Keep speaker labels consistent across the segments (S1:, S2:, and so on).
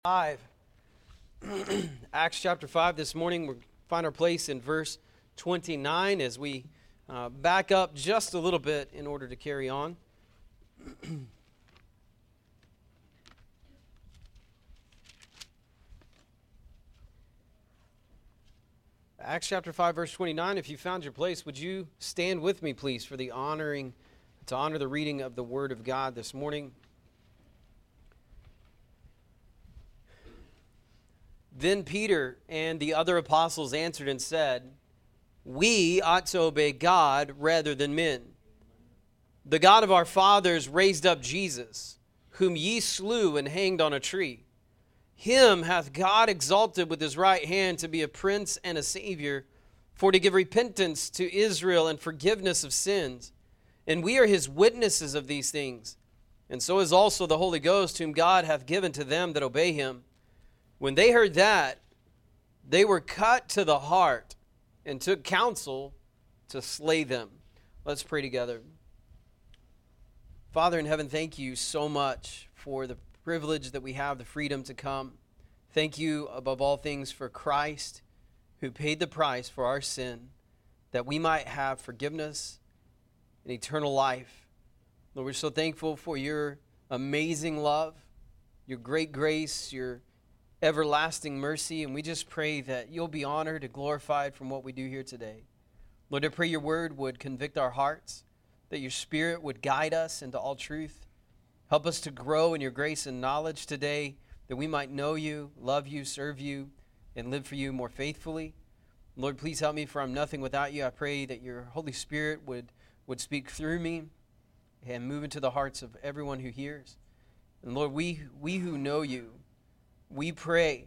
S1: 5. Acts chapter 5 this morning. We'll find our place in verse 29 as we back up just a little bit in order to carry on. Acts chapter 5 verse 29. If you found your place, would you stand with me please for to honor the reading of the Word of God this morning. Then Peter and the other apostles answered and said, "We ought to obey God rather than men. The God of our fathers raised up Jesus, whom ye slew and hanged on a tree. Him hath God exalted with his right hand to be a prince and a savior, for to give repentance to Israel and forgiveness of sins. And we are his witnesses of these things. And so is also the Holy Ghost, whom God hath given to them that obey him." When they heard that, they were cut to the heart and took counsel to slay them. Let's pray together. Father in heaven, thank you so much for the privilege that we have, the freedom to come. Thank you above all things for Christ, who paid the price for our sin, that we might have forgiveness and eternal life. Lord, we're so thankful for your amazing love, your great grace, your everlasting mercy, and we just pray that you'll be honored and glorified from what we do here today. Lord, I pray your word would convict our hearts, that your Spirit would guide us into all truth. Help us to grow in your grace and knowledge today, that we might know you, love you, serve you, and live for you more faithfully. Lord, please help me, for I'm nothing without you. I pray that your Holy Spirit would speak through me and move into the hearts of everyone who hears. And Lord, we who know you, we pray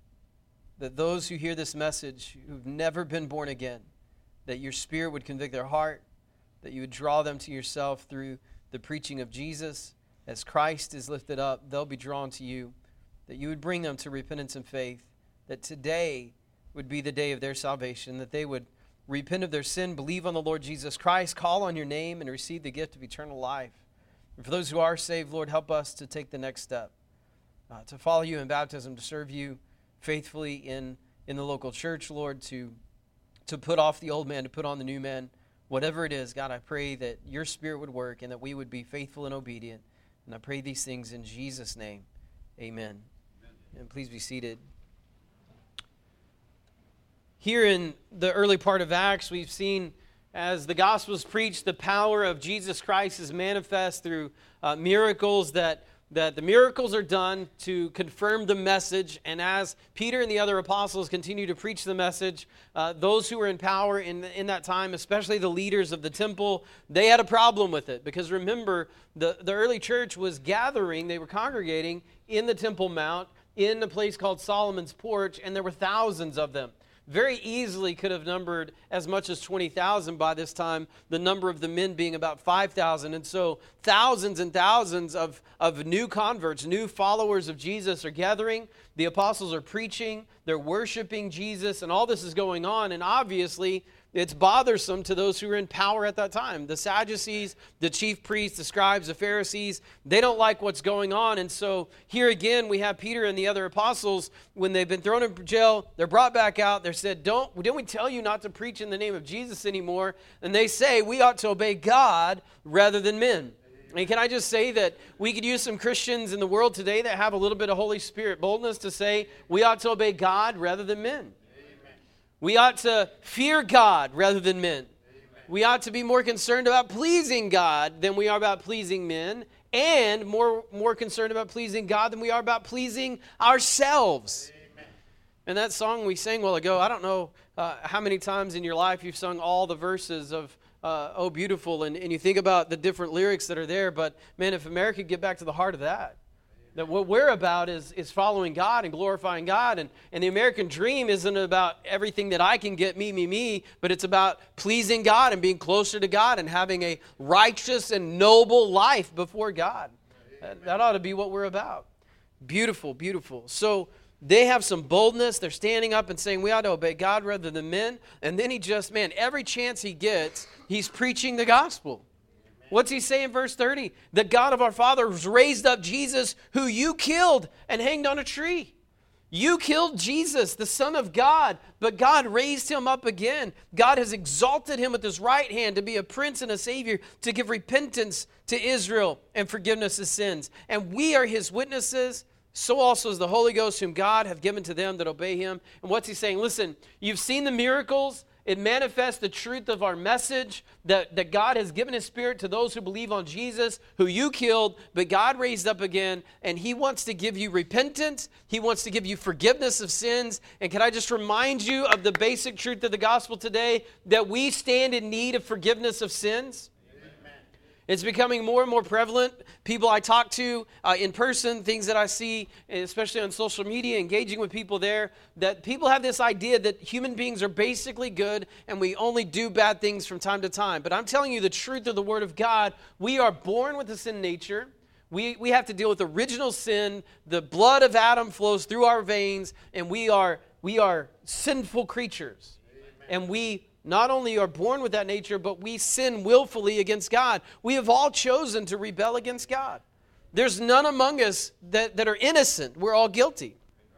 S1: that those who hear this message who've never been born again, that your Spirit would convict their heart, that you would draw them to yourself through the preaching of Jesus. As Christ is lifted up, they'll be drawn to you, that you would bring them to repentance and faith, that today would be the day of their salvation, that they would repent of their sin, believe on the Lord Jesus Christ, call on your name, and receive the gift of eternal life. And for those who are saved, Lord, help us to take the next step. To follow you in baptism, to serve you faithfully in the local church, Lord, to put off the old man, to put on the new man. Whatever it is, God, I pray that your Spirit would work and that we would be faithful and obedient. And I pray these things in Jesus' name. Amen. And please be seated. Here in the early part of Acts, we've seen as the gospel is preached, the power of Jesus Christ is manifest through miracles that the miracles are done to confirm the message. And as Peter and the other apostles continue to preach the message, those who were in power in that time, especially the leaders of the temple, they had a problem with it. Because remember, the early church was gathering, they were congregating in the Temple Mount, in a place called Solomon's Porch, and there were thousands of them. Very easily could have numbered as much as 20,000 by this time, the number of the men being about 5,000. And so thousands and thousands of new converts, new followers of Jesus are gathering. The apostles are preaching, they're worshiping Jesus, and all this is going on. And obviously, it's bothersome to those who were in power at that time. The Sadducees, the chief priests, the scribes, the Pharisees, they don't like what's going on. And so here again, we have Peter and the other apostles. When they've been thrown in jail, they're brought back out. They're said, didn't we tell you not to preach in the name of Jesus anymore? And they say, we ought to obey God rather than men. And can I just say that we could use some Christians in the world today that have a little bit of Holy Spirit boldness to say, we ought to obey God rather than men. We ought to fear God rather than men. Amen. We ought to be more concerned about pleasing God than we are about pleasing men, and more concerned about pleasing God than we are about pleasing ourselves. Amen. And that song we sang a while ago, I don't know how many times in your life you've sung all the verses of Oh Beautiful, and you think about the different lyrics that are there, but man, if America could get back to the heart of that what we're about is following God and glorifying God. And the American dream isn't about everything that I can get, me, but it's about pleasing God and being closer to God and having a righteous and noble life before God. That ought to be what we're about. Beautiful, beautiful. So they have some boldness. They're standing up and saying we ought to obey God rather than men. And then every chance he gets, he's preaching the gospel. What's he say in verse 30? The God of our fathers raised up Jesus, who you killed and hanged on a tree. You killed Jesus, the Son of God, but God raised him up again. God has exalted him with his right hand to be a prince and a savior, to give repentance to Israel and forgiveness of sins. And we are his witnesses. So also is the Holy Ghost, whom God hath given to them that obey him. And what's he saying? Listen, you've seen the miracles. It manifests the truth of our message that God has given his Spirit to those who believe on Jesus, who you killed, but God raised up again, and he wants to give you repentance. He wants to give you forgiveness of sins. And can I just remind you of the basic truth of the gospel today, that we stand in need of forgiveness of sins? It's becoming more and more prevalent. People I talk to in person, things that I see, especially on social media, engaging with people there, that people have this idea that human beings are basically good and we only do bad things from time to time. But I'm telling you the truth of the Word of God. We are born with a sin nature. We have to deal with original sin. The blood of Adam flows through our veins, and we are sinful creatures. And we not only are born with that nature, but we sin willfully against God. We have all chosen to rebel against God. There's none among us that are innocent. We're all guilty.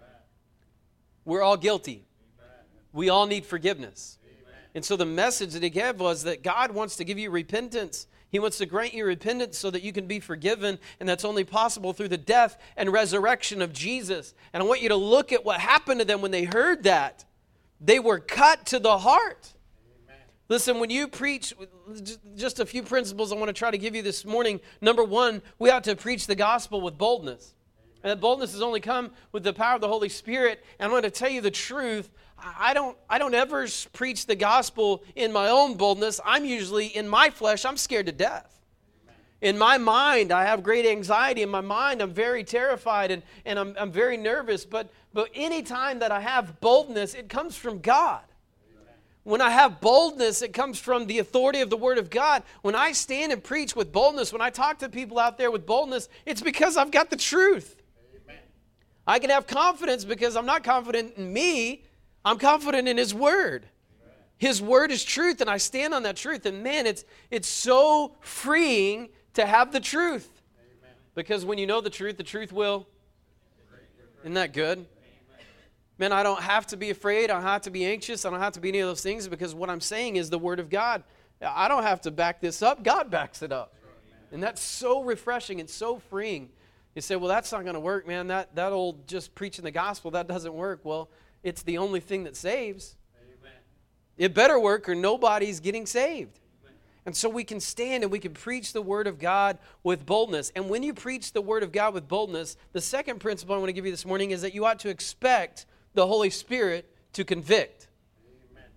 S1: We're all guilty. We all need forgiveness. And so the message that he gave was that God wants to give you repentance. He wants to grant you repentance so that you can be forgiven, and that's only possible through the death and resurrection of Jesus. And I want you to look at what happened to them when they heard that. They were cut to the heart. Listen, when you preach, just a few principles I want to try to give you this morning. Number one, we ought to preach the gospel with boldness. And that boldness has only come with the power of the Holy Spirit. And I'm going to tell you the truth. I don't ever preach the gospel in my own boldness. I'm usually, in my flesh, I'm scared to death. In my mind, I have great anxiety. In my mind, I'm very terrified and I'm very nervous. But any time that I have boldness, it comes from God. When I have boldness, it comes from the authority of the Word of God. When I stand and preach with boldness, when I talk to people out there with boldness, it's because I've got the truth. Amen. I can have confidence because I'm not confident in me. I'm confident in His Word. Amen. His Word is truth, and I stand on that truth. And man, it's so freeing to have the truth. Amen. Because when you know the truth will. Isn't that good? Man, I don't have to be afraid. I don't have to be anxious. I don't have to be any of those things because what I'm saying is the Word of God. I don't have to back this up. God backs it up. And that's so refreshing and so freeing. You say, well, that's not going to work, man. That old just preaching the gospel, that doesn't work. Well, it's the only thing that saves. Amen. It better work or nobody's getting saved. Amen. And so we can stand and we can preach the Word of God with boldness. And when you preach the Word of God with boldness, the second principle I want to give you this morning is that you ought to expect the Holy Spirit to convict. Amen.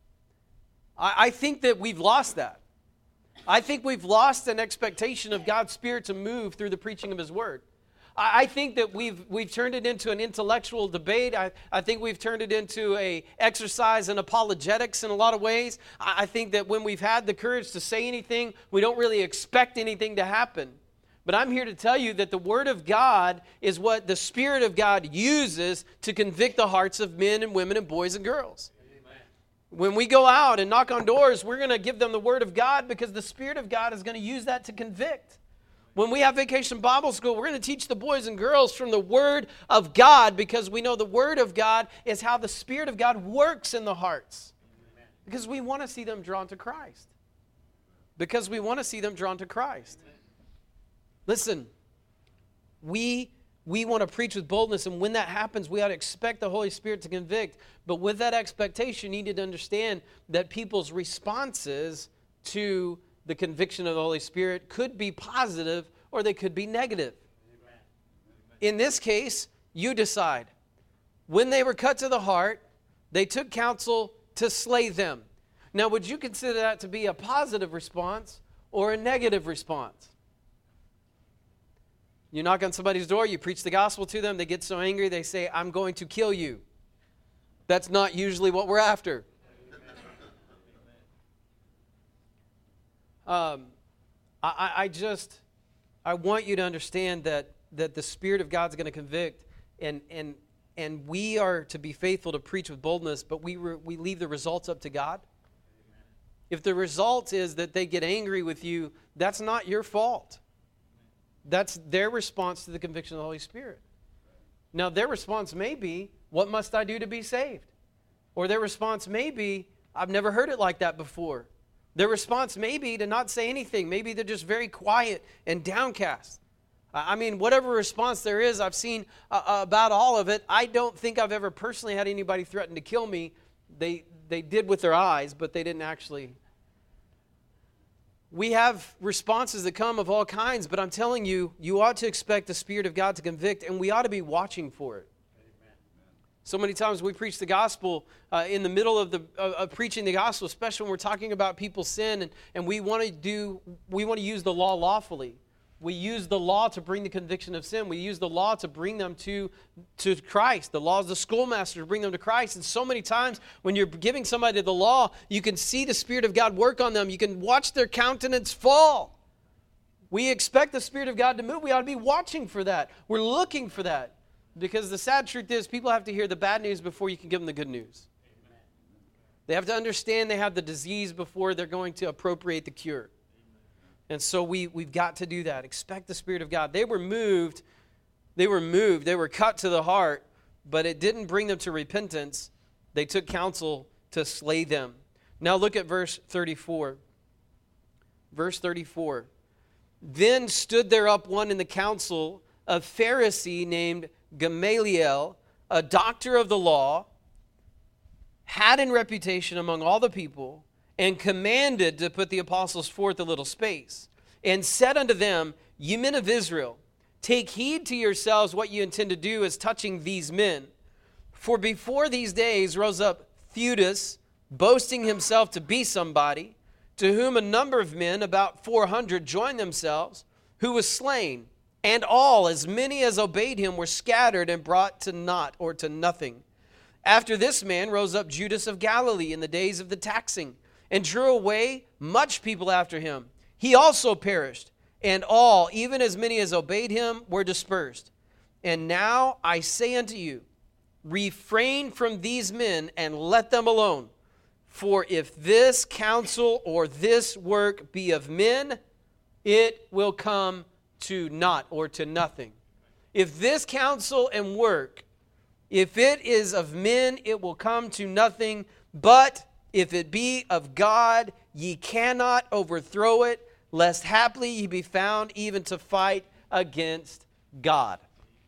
S1: I think that we've lost that. I think we've lost an expectation of God's Spirit to move through the preaching of His Word. I think that we've turned it into an intellectual debate. I think we've turned it into an exercise in apologetics in a lot of ways. I think that when we've had the courage to say anything, we don't really expect anything to happen. But I'm here to tell you that the Word of God is what the Spirit of God uses to convict the hearts of men and women and boys and girls. Amen. When we go out and knock on doors, we're going to give them the Word of God because the Spirit of God is going to use that to convict. When we have Vacation Bible School, we're going to teach the boys and girls from the Word of God because we know the Word of God is how the Spirit of God works in the hearts. Amen. Because we want to see them drawn to Christ. Because we want to see them drawn to Christ. Amen. Listen, we want to preach with boldness, and when that happens, we ought to expect the Holy Spirit to convict. But with that expectation, you need to understand that people's responses to the conviction of the Holy Spirit could be positive or they could be negative. Amen. In this case, you decide. When they were cut to the heart, they took counsel to slay them. Now, would you consider that to be a positive response or a negative response? You knock on somebody's door, you preach the gospel to them, they get so angry, they say, I'm going to kill you. That's not usually what we're after. I want you to understand that the Spirit of God's going to convict, and we are to be faithful to preach with boldness, but we leave the results up to God. If the result is that they get angry with you, that's not your fault. That's their response to the conviction of the Holy Spirit. Now, their response may be, what must I do to be saved? Or their response may be, I've never heard it like that before. Their response may be to not say anything. Maybe they're just very quiet and downcast. I mean, whatever response there is, I've seen about all of it. I don't think I've ever personally had anybody threaten to kill me. They did with their eyes, but they didn't actually. We have responses that come of all kinds, but I'm telling you, you ought to expect the Spirit of God to convict, and we ought to be watching for it. Amen. So many times we preach the gospel in the middle of preaching the gospel, especially when we're talking about people's sin, and we want to use the law lawfully. We use the law to bring the conviction of sin. We use the law to bring them to Christ. The law is the schoolmaster to bring them to Christ. And so many times when you're giving somebody the law, you can see the Spirit of God work on them. You can watch their countenance fall. We expect the Spirit of God to move. We ought to be watching for that. We're looking for that. Because the sad truth is, people have to hear the bad news before you can give them the good news. Amen. They have to understand they have the disease before they're going to appropriate the cure. And so we've got to do that. Expect the Spirit of God. They were moved. They were cut to the heart, but it didn't bring them to repentance. They took counsel to slay them. Now look at verse 34. Verse 34. Then stood there up one in the council, a Pharisee named Gamaliel, a doctor of the law, had in reputation among all the people, and commanded to put the apostles forth a little space, and said unto them, Ye men of Israel, take heed to yourselves what you intend to do as touching these men. For before these days rose up Theudas, boasting himself to be somebody, to whom a number of men, about 400, joined themselves, who was slain, and all, as many as obeyed him, were scattered and brought to naught or to nothing. After this man rose up Judas of Galilee in the days of the taxing, and drew away much people after him. He also perished, and all, even as many as obeyed him, were dispersed. And now I say unto you, refrain from these men and let them alone. For if this counsel or this work be of men, it will come to naught or to nothing. If this counsel and work, if it is of men, it will come to nothing, but if it be of God, ye cannot overthrow it, lest haply ye be found even to fight against God.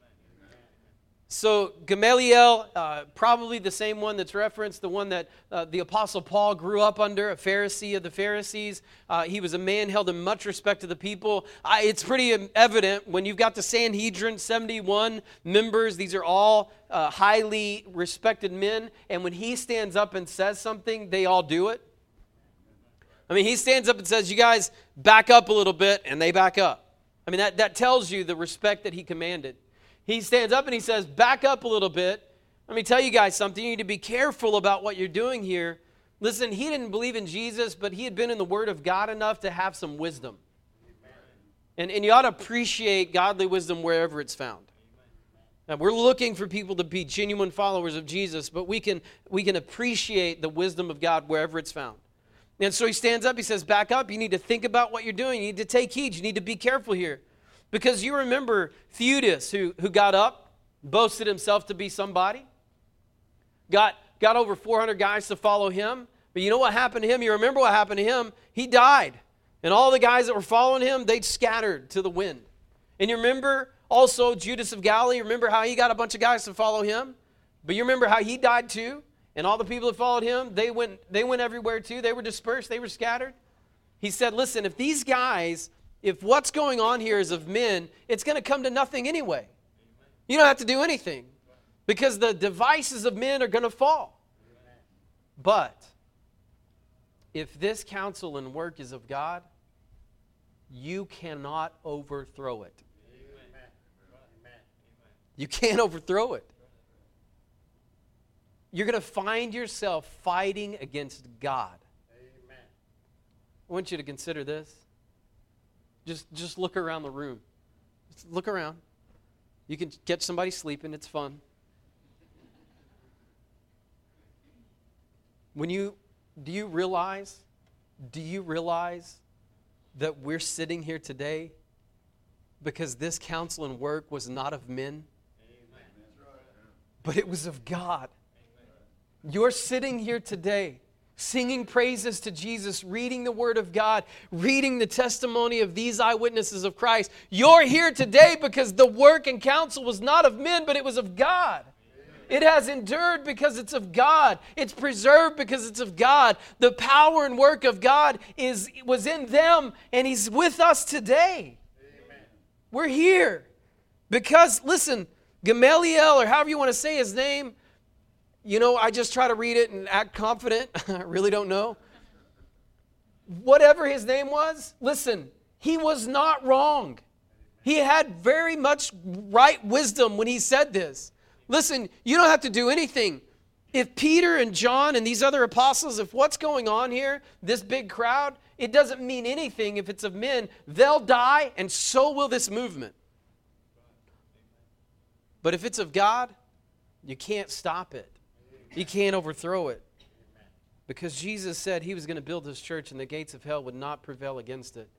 S1: So Gamaliel, probably the same one that's referenced, the one that the Apostle Paul grew up under, a Pharisee of the Pharisees. He was a man held in much respect to the people. It's pretty evident when you've got the Sanhedrin, 71 members. These are all highly respected men. And when he stands up and says something, they all do it. I mean, he stands up and says, you guys back up a little bit, and they back up. I mean, that tells you the respect that he commanded. He stands up and he says, back up a little bit. Let me tell you guys something. You need to be careful about what you're doing here. Listen, he didn't believe in Jesus, but he had been in the Word of God enough to have some wisdom. And you ought to appreciate godly wisdom wherever it's found. Now, we're looking for people to be genuine followers of Jesus, but we can appreciate the wisdom of God wherever it's found. And so he stands up, he says, back up. You need to think about what you're doing. You need to take heed. You need to be careful here. Because you remember Theudas, who got up, boasted himself to be somebody, got over 400 guys to follow him. But you know what happened to him? You remember what happened to him? He died. And all the guys that were following him, they scattered to the wind. And you remember also Judas of Galilee, remember how he got a bunch of guys to follow him? But you remember how he died too? And all the people that followed him, they went everywhere too. They were dispersed. They were scattered. He said, listen, if these guys... if what's going on here is of men, it's going to come to nothing anyway. You don't have to do anything because the devices of men are going to fall. But if this counsel and work is of God, you cannot overthrow it. You can't overthrow it. You're going to find yourself fighting against God. I want you to consider this. Just look around the room. Just look around. You can catch somebody sleeping. It's fun. Do you realize Do you realize that we're sitting here today because this counsel and work was not of men, but it was of God? You're sitting here today singing praises to Jesus, reading the Word of God, reading the testimony of these eyewitnesses of Christ. You're here today because the work and counsel was not of men, but it was of God. It has endured because it's of God. It's preserved because it's of God. The power and work of God was in them, and He's with us today. Amen. We're here because, listen, Gamaliel, or however you want to say his name, I just try to read it and act confident. I really don't know. Whatever his name was, listen, he was not wrong. He had very much right wisdom when he said this. Listen, you don't have to do anything. If Peter and John and these other apostles, if what's going on here, this big crowd, it doesn't mean anything if it's of men, they'll die and so will this movement. But if it's of God, you can't stop it. You can't overthrow it. Because Jesus said He was going to build His church and the gates of hell would not prevail against it.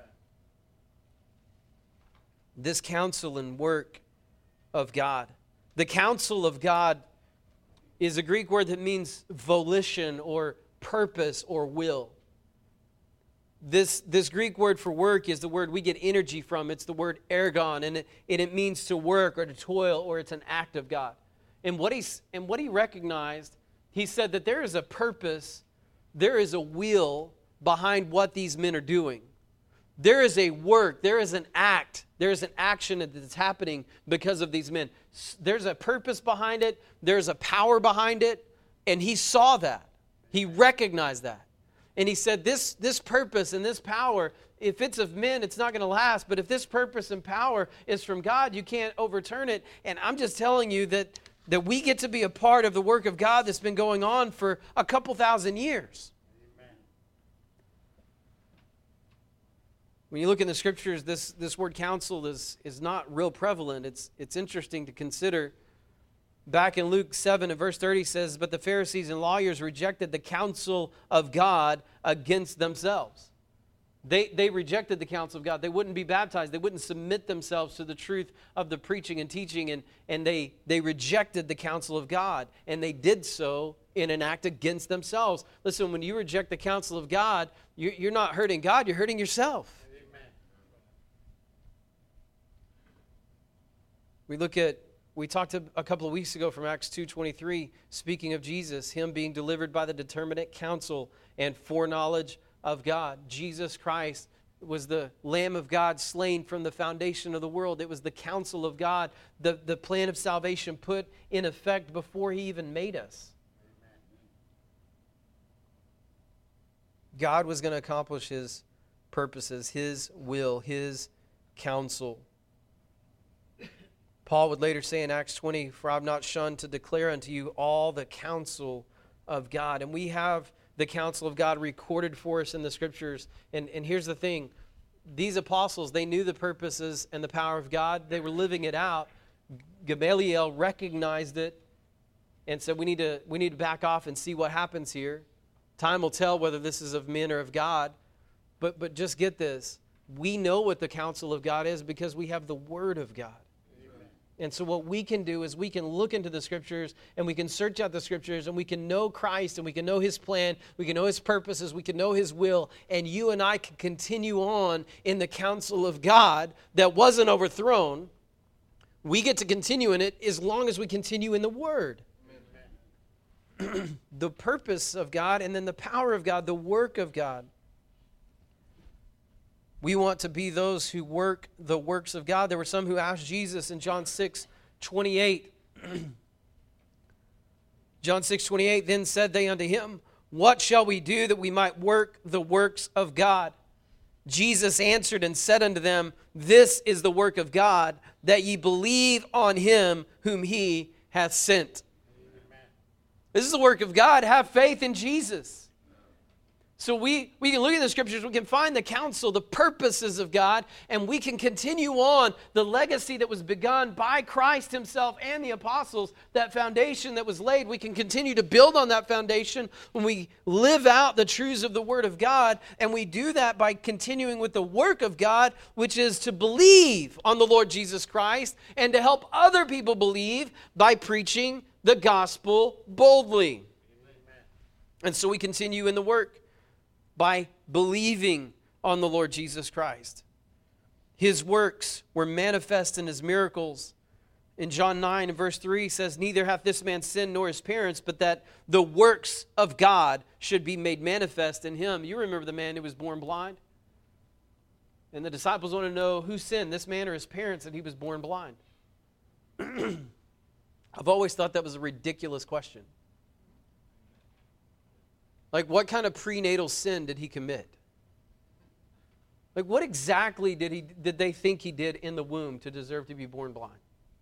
S1: This counsel and work of God. The counsel of God is a Greek word that means volition or purpose or will. This Greek word for work is the word we get energy from. It's the word ergon, and it means to work or to toil, or it's an act of God. And what he recognized, he said that there is a purpose, there is a will behind what these men are doing. There is a work, there is an act, there is an action that's happening because of these men. There's a purpose behind it, there's a power behind it, and he saw that. He recognized that. And he said this purpose and this power, if it's of men, it's not going to last. But if this purpose and power is from God, you can't overturn it. And I'm just telling you that we get to be a part of the work of God that's been going on for a couple thousand years. Amen. When you look in the Scriptures, this word counsel is not real prevalent. It's interesting to consider. Back in Luke 7 and verse 30 says, "But the Pharisees and lawyers rejected the counsel of God against themselves." They rejected the counsel of God. They wouldn't be baptized. They wouldn't submit themselves to the truth of the preaching and teaching, and they rejected the counsel of God, and they did so in an act against themselves. Listen, when you reject the counsel of God, you're not hurting God, you're hurting yourself. Amen. We talked a couple of weeks ago from Acts 2:23, speaking of Jesus, Him being delivered by the determinate counsel and foreknowledge of God. Jesus Christ was the Lamb of God slain from the foundation of the world. It was the counsel of God, the plan of salvation put in effect before He even made us. Amen. God was going to accomplish His purposes, His will, His counsel. Paul would later say in Acts 20, "For I have not shunned to declare unto you all the counsel of God." And we have the counsel of God recorded for us in the Scriptures. And here's the thing. These apostles, they knew the purposes and the power of God. They were living it out. Gamaliel recognized it and said, we need to back off and see what happens here. Time will tell whether this is of men or of God. But just get this. We know what the counsel of God is because we have the Word of God. And so what we can do is we can look into the Scriptures and we can search out the Scriptures and we can know Christ and we can know His plan, we can know His purposes, we can know His will, and you and I can continue on in the counsel of God that wasn't overthrown. We get to continue in it as long as we continue in the Word. The purpose of God and then the power of God, the work of God. We want to be those who work the works of God. There were some who asked Jesus in John 6:28. John 6:28, "Then said they unto Him, What shall we do that we might work the works of God? Jesus answered and said unto them, This is the work of God, that ye believe on Him whom He hath sent." Amen. This is the work of God. Have faith in Jesus. So we can look at the scriptures, we can find the counsel, the purposes of God, and we can continue on the legacy that was begun by Christ himself and the apostles, that foundation that was laid. We can continue to build on that foundation when we live out the truths of the Word of God, and we do that by continuing with the work of God, which is to believe on the Lord Jesus Christ and to help other people believe by preaching the gospel boldly. And so we continue in the work by believing on the Lord Jesus Christ. His works were manifest in his miracles. In John 9 and verse 3 says, neither hath this man sinned nor his parents, but that the works of God should be made manifest in him. You remember the man who was born blind? And the disciples want to know who sinned, this man or his parents, that he was born blind. I've always thought that was a ridiculous question. Like, what kind of prenatal sin did he commit? Like, what exactly did they think he did in the womb to deserve to be born blind?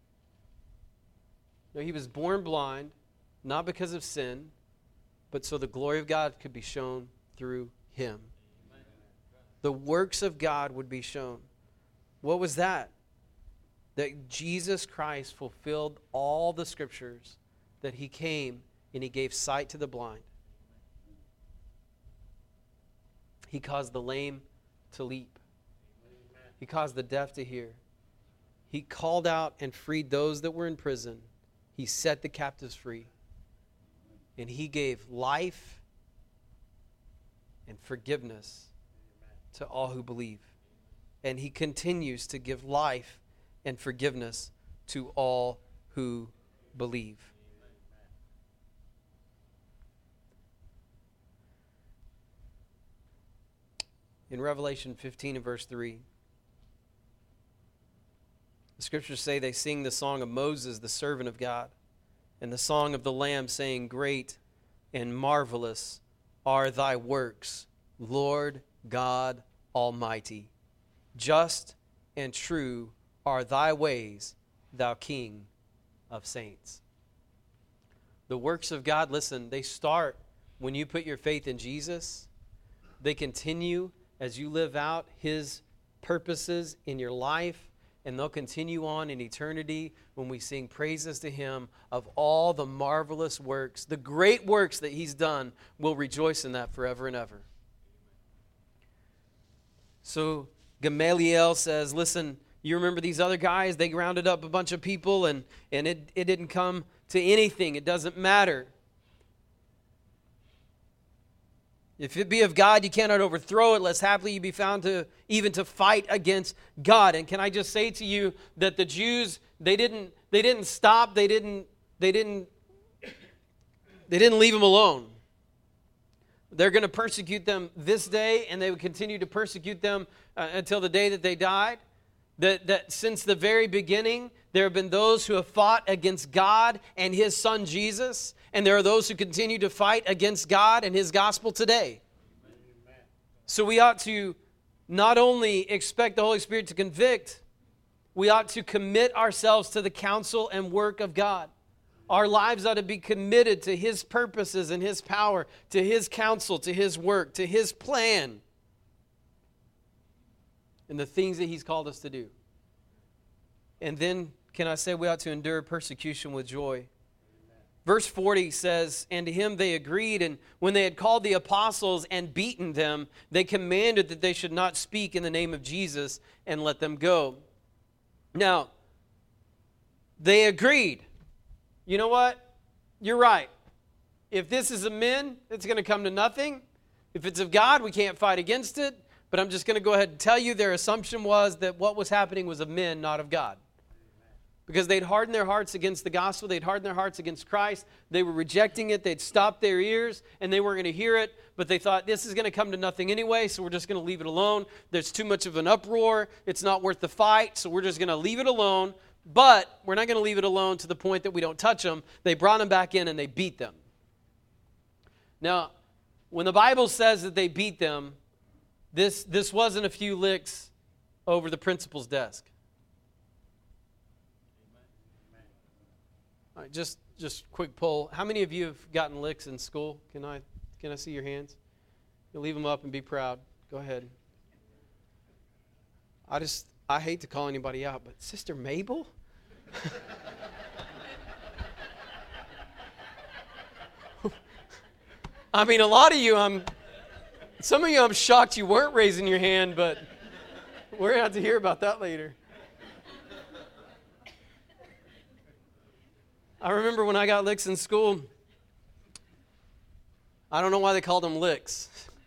S1: No, he was born blind, not because of sin, but so the glory of God could be shown through him. The works of God would be shown. What was that? That Jesus Christ fulfilled all the scriptures, that he came and he gave sight to the blind. He caused the lame to leap. He caused the deaf to hear. He called out and freed those that were in prison. He set the captives free. And he gave life and forgiveness to all who believe. And he continues to give life and forgiveness to all who believe. In Revelation 15 and verse 3, the scriptures say they sing the song of Moses, the servant of God, and the song of the Lamb, saying, great and marvelous are thy works, Lord God Almighty. Just and true are thy ways, thou King of saints. The works of God, listen, they start when you put your faith in Jesus. They continue as you live out his purposes in your life, and they'll continue on in eternity when we sing praises to him of all the marvelous works, the great works that he's done. We'll rejoice in that forever and ever. So Gamaliel says, listen, you remember these other guys? They rounded up a bunch of people and it didn't come to anything. It doesn't matter. If it be of God, you cannot overthrow it, lest haply you be found to even to fight against God. And can I just say to you that the Jews, they didn't stop, they didn't leave them alone. They're going to persecute them this day, and they would continue to persecute them until the day that they died. That since the very beginning, there have been those who have fought against God and his son Jesus, and there are those who continue to fight against God and his gospel today. Amen. So we ought to not only expect the Holy Spirit to convict, we ought to commit ourselves to the counsel and work of God. Our lives ought to be committed to his purposes and his power, to his counsel, to his work, to his plan, and the things that he's called us to do. And then, can I say we ought to endure persecution with joy? Verse 40 says, and to him they agreed, and when they had called the apostles and beaten them, they commanded that they should not speak in the name of Jesus and let them go. Now, they agreed. You know what? You're right. If this is of men, it's going to come to nothing. If it's of God, we can't fight against it. But I'm just going to go ahead and tell you their assumption was that what was happening was of men, not of God. Because they'd hardened their hearts against the gospel. They'd hardened their hearts against Christ. They were rejecting it. They'd stopped their ears, and they weren't going to hear it. But they thought, this is going to come to nothing anyway, so we're just going to leave it alone. There's too much of an uproar. It's not worth the fight, so we're just going to leave it alone. But we're not going to leave it alone to the point that we don't touch them. They brought them back in, and they beat them. Now, when the Bible says that they beat them, this wasn't a few licks over the principal's desk. All right, just quick poll. How many of you have gotten licks in school? Can I see your hands? You leave them up and be proud. Go ahead. I hate to call anybody out, but Sister Mabel? I mean, a lot of you, some of you, I'm shocked you weren't raising your hand, but we're going to have to hear about that later. I remember when I got licks in school, I don't know why they called them licks.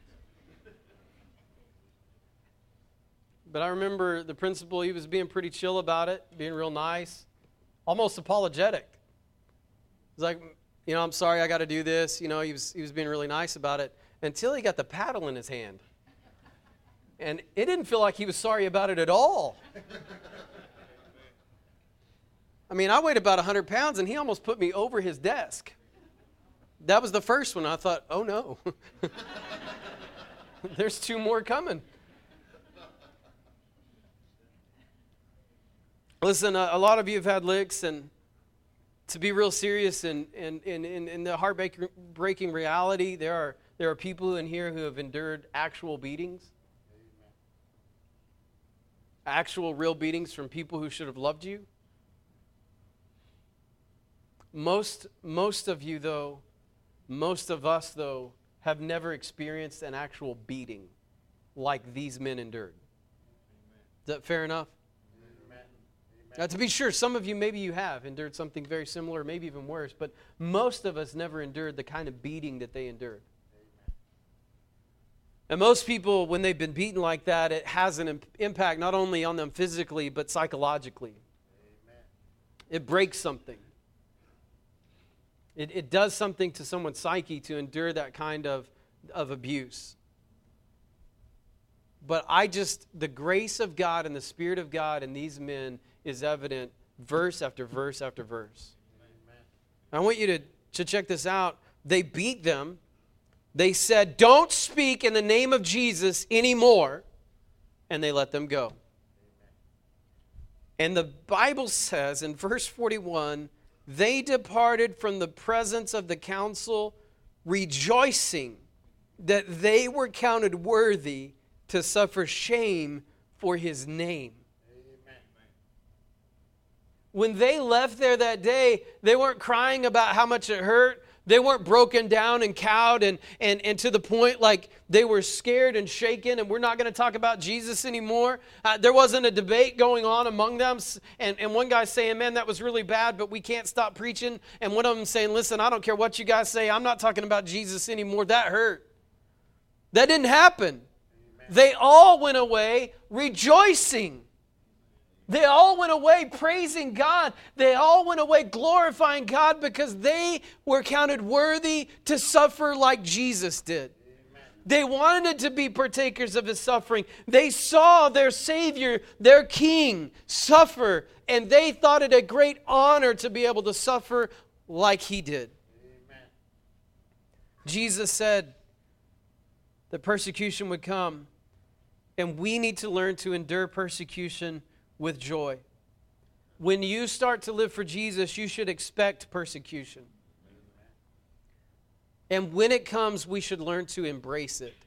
S1: But I remember the principal, he was being pretty chill about it, being real nice, almost apologetic. He's like, I'm sorry I got to do this. He was being really nice about it until he got the paddle in his hand. And it didn't feel like he was sorry about it at all. I mean, I weighed about 100 pounds, and he almost put me over his desk. That was the first one. I thought, oh, no. There's 2 more coming. Listen, a lot of you have had licks, and to be real serious and in the heartbreaking reality, there are people in here who have endured actual beatings. Actual real beatings from people who should have loved you. Most of you, though, most of us, though, have never experienced an actual beating like these men endured. Is that fair enough? Now, to be sure, some of you, maybe you have endured something very similar, maybe even worse, but most of us never endured the kind of beating that they endured. And most people, when they've been beaten like that, it has an impact not only on them physically, but psychologically. Amen. It breaks something. It does something to someone's psyche to endure that kind of abuse. But the grace of God and the Spirit of God in these men is evident verse after verse after verse. Amen. I want you to check this out. They beat them. They said, don't speak in the name of Jesus anymore. And they let them go. Amen. And the Bible says in verse 41, they departed from the presence of the council, rejoicing that they were counted worthy to suffer shame for his name. Amen. When they left there that day, they weren't crying about how much it hurt. They weren't broken down and cowed and to the point like they were scared and shaken and we're not going to talk about Jesus anymore. There wasn't a debate going on among them. And one guy saying, man, that was really bad, but we can't stop preaching. And one of them saying, listen, I don't care what you guys say. I'm not talking about Jesus anymore. That hurt. That didn't happen. Amen. They all went away rejoicing. They all went away praising God. They all went away glorifying God because they were counted worthy to suffer like Jesus did. Amen. They wanted to be partakers of his suffering. They saw their Savior, their King, suffer, and they thought it a great honor to be able to suffer like he did. Amen. Jesus said that persecution would come, and we need to learn to endure persecution with joy. When you start to live for Jesus, you should expect persecution. And when it comes, we should learn to embrace it.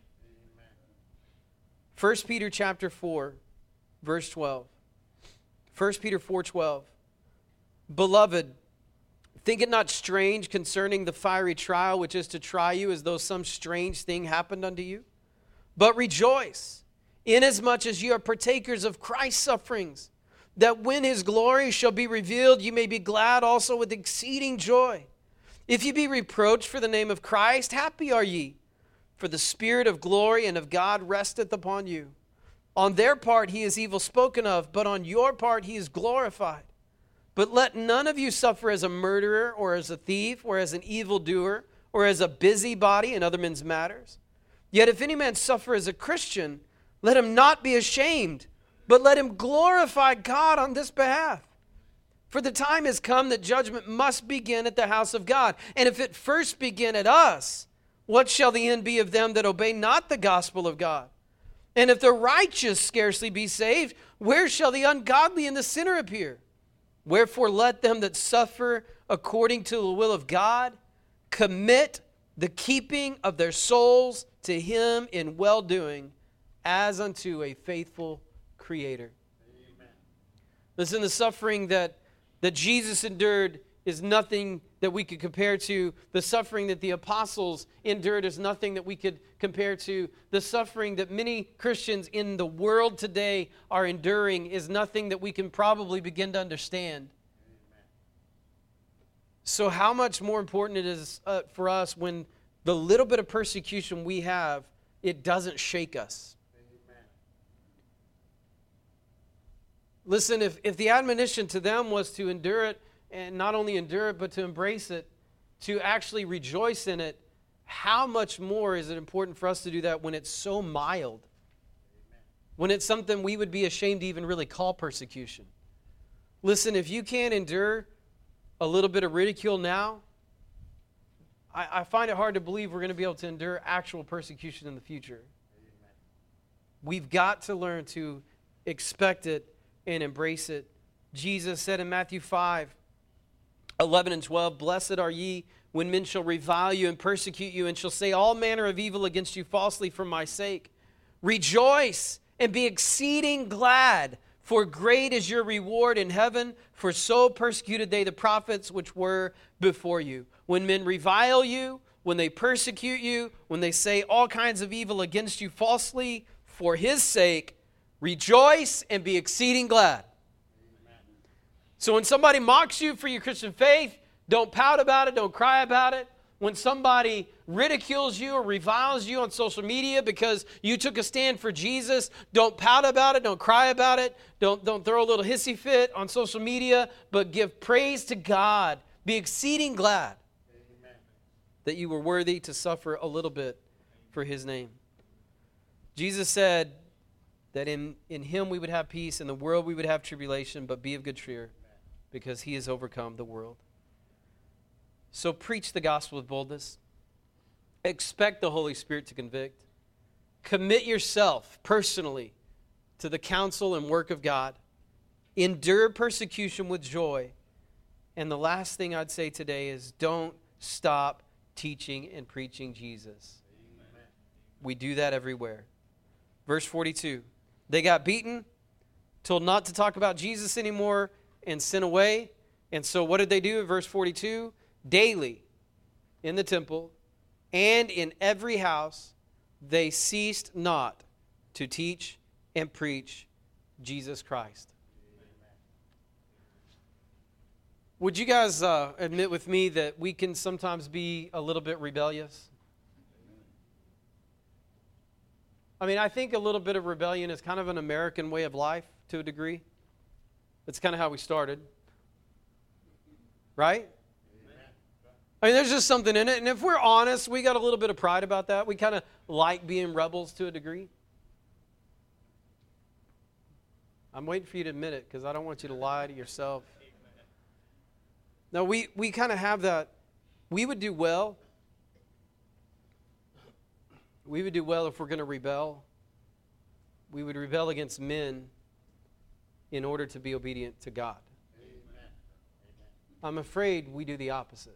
S1: 1 Peter chapter 4, verse 12. 1 Peter 4:12. Beloved, think it not strange concerning the fiery trial which is to try you as though some strange thing happened unto you. But rejoice, inasmuch as you are partakers of Christ's sufferings, that when his glory shall be revealed, you may be glad also with exceeding joy. If you be reproached for the name of Christ, happy are ye, for the Spirit of glory and of God resteth upon you. On their part he is evil spoken of, but on your part he is glorified. But let none of you suffer as a murderer, or as a thief, or as an evildoer, or as a busybody in other men's matters. Yet if any man suffer as a Christian, let him not be ashamed, but let him glorify God on this behalf. For the time has come that judgment must begin at the house of God. And if it first begin at us, what shall the end be of them that obey not the gospel of God? And if the righteous scarcely be saved, where shall the ungodly and the sinner appear? Wherefore let them that suffer according to the will of God commit the keeping of their souls to him in well-doing as unto a faithful Creator. Amen. Listen, the suffering that Jesus endured is nothing that we could compare to. The suffering that the apostles endured is nothing that we could compare to. The suffering that many Christians in the world today are enduring is nothing that we can probably begin to understand. Amen. So how much more important it is for us when the little bit of persecution we have, it doesn't shake us. Amen. Listen, if the admonition to them was to endure it, and not only endure it, but to embrace it, to actually rejoice in it, how much more is it important for us to do that when it's so mild? Amen. When it's something we would be ashamed to even really call persecution. Listen, if you can't endure a little bit of ridicule now, I find it hard to believe we're going to be able to endure actual persecution in the future. Amen. We've got to learn to expect it and embrace it. Jesus said in Matthew 5:11 and 12, "Blessed are ye when men shall revile you and persecute you, and shall say all manner of evil against you falsely for my sake. Rejoice and be exceeding glad, for great is your reward in heaven, for so persecuted they the prophets which were before you." When men revile you, when they persecute you, when they say all kinds of evil against you falsely for his sake, rejoice and be exceeding glad. So when somebody mocks you for your Christian faith, don't pout about it, don't cry about it. When somebody ridicules you or reviles you on social media because you took a stand for Jesus, don't pout about it, don't cry about it, don't throw a little hissy fit on social media, but give praise to God. Be exceeding glad that you were worthy to suffer a little bit for his name. Jesus said that in him we would have peace, in the world we would have tribulation, but be of good cheer, because he has overcome the world. So preach the gospel with boldness. Expect the Holy Spirit to convict. Commit yourself personally to the counsel and work of God. Endure persecution with joy. And the last thing I'd say today is don't stop teaching and preaching Jesus. Amen. We do that everywhere. Verse 42, they got beaten, told not to talk about Jesus anymore, and sent away. And so what did they do in verse 42? Daily in the temple and in every house they ceased not to teach and preach Jesus Christ. Amen. Would you guys admit with me that we can sometimes be a little bit rebellious? I mean, I think a little bit of rebellion is kind of an American way of life to a degree. That's kind of how we started. Right? Amen. I mean, there's just something in it. And if we're honest, we got a little bit of pride about that. We kind of like being rebels to a degree. I'm waiting for you to admit it because I don't want you to lie to yourself. No, we kind of have that. We would do well. We would do well if we're going to rebel. We would rebel against men in order to be obedient to God. Amen. I'm afraid we do the opposite.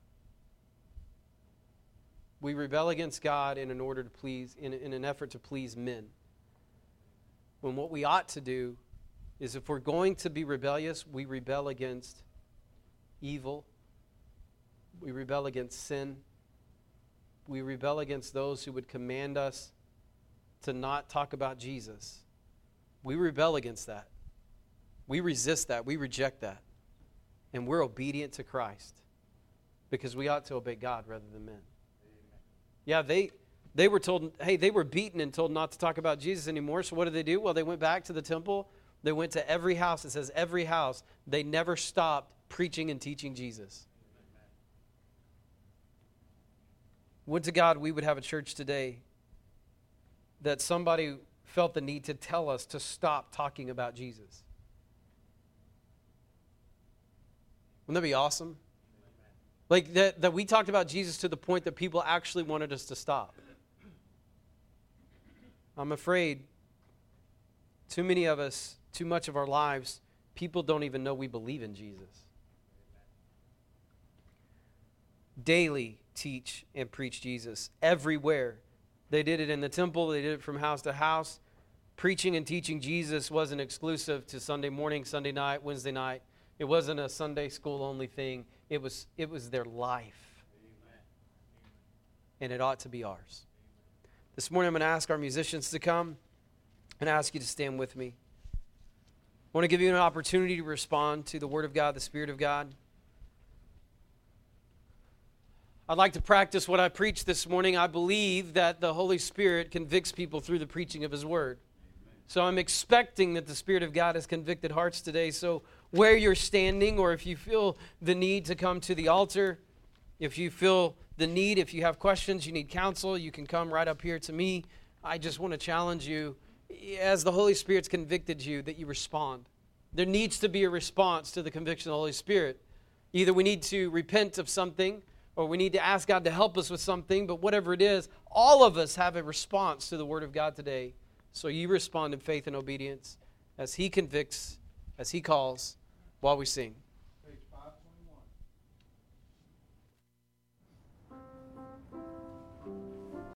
S1: We rebel against God in an effort to please men. When what we ought to do is, if we're going to be rebellious, we rebel against evil. We rebel against sin. We rebel against those who would command us to not talk about Jesus. We rebel against that. We resist that. We reject that. And we're obedient to Christ because we ought to obey God rather than men. Amen. Yeah, they were told, hey, they were beaten and told not to talk about Jesus anymore. So what did they do? Well, they went back to the temple. They went to every house. It says every house. They never stopped preaching and teaching Jesus. Amen. Would to God we would have a church today that somebody felt the need to tell us to stop talking about Jesus. Wouldn't that be awesome? Like that we talked about Jesus to the point that people actually wanted us to stop. I'm afraid too many of us, too much of our lives, people don't even know we believe in Jesus. Daily teach and preach Jesus everywhere. They did it in the temple. They did it from house to house. Preaching and teaching Jesus wasn't exclusive to Sunday morning, Sunday night, Wednesday night. It wasn't a Sunday school only thing. It was their life. And it ought to be ours. This morning I'm going to ask our musicians to come and ask you to stand with me. I want to give you an opportunity to respond to the Word of God, the Spirit of God. I'd like to practice what I preached this morning. I believe that the Holy Spirit convicts people through the preaching of His Word. So I'm expecting that the Spirit of God has convicted hearts today. So where you're standing, or if you feel the need to come to the altar, if you feel the need, if you have questions, you need counsel, you can come right up here to me. I just want to challenge you, as the Holy Spirit's convicted you, that you respond. There needs to be a response to the conviction of the Holy Spirit. Either we need to repent of something, or we need to ask God to help us with something, but whatever it is, all of us have a response to the Word of God today. So you respond in faith and obedience as He convicts, as He calls, while we sing.